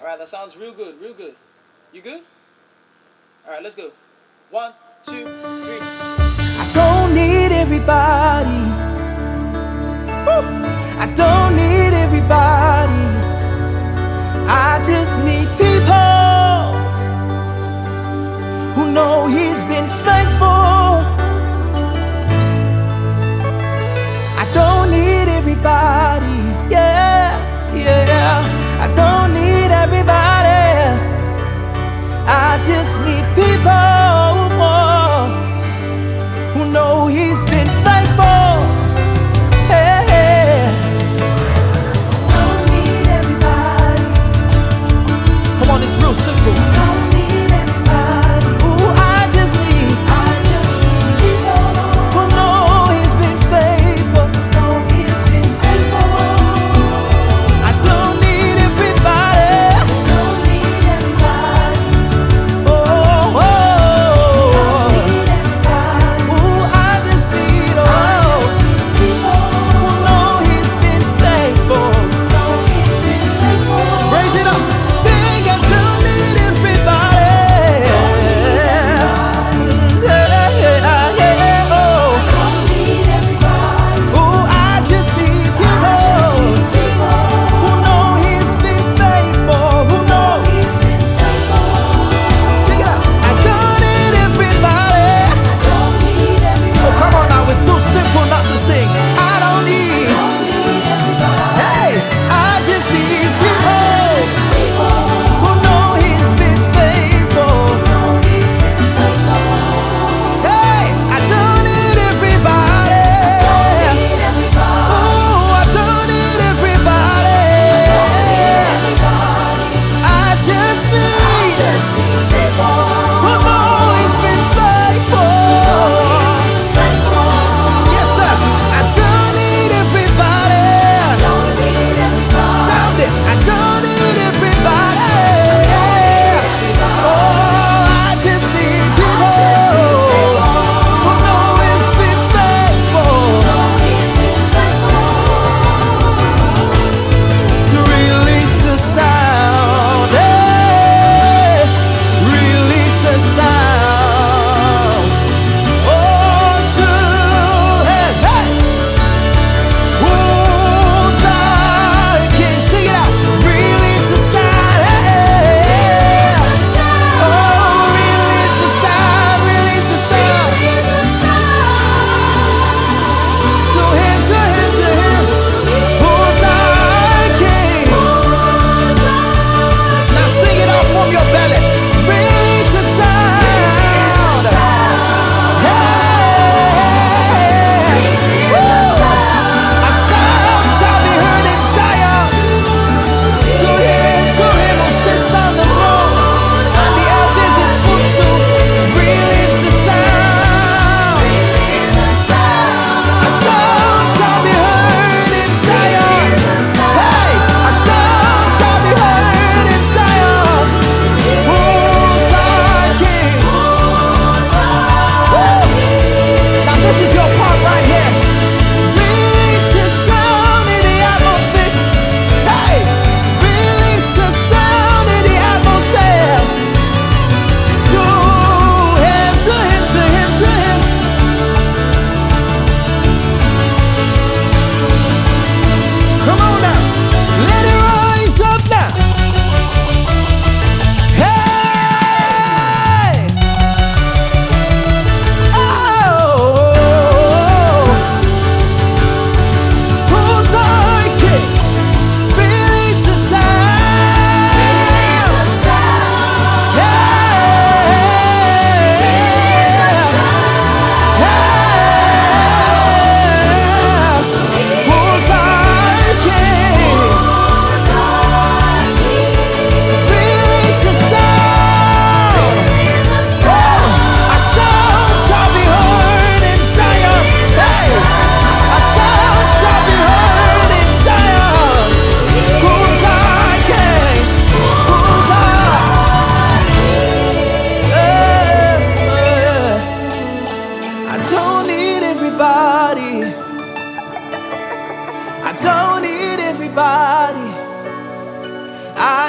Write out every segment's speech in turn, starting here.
Alright, that sounds real good, real good. You good? Alright, let's go. 1, 2, 3. I don't need everybody. Woo. I don't need everybody. I just need people who know He's been faithful. I don't need everybody. Yeah, yeah. I don't need everybody. I just need people who know He's been faithful.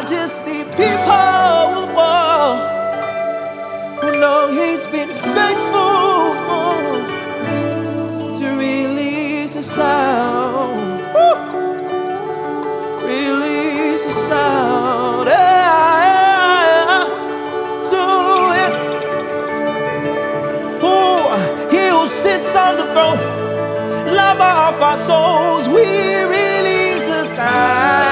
just need people who know He's been faithful to release a sound. Woo! Release a sound. Yeah, to Him. He who sits on the throne, lover of our souls, we release a sound.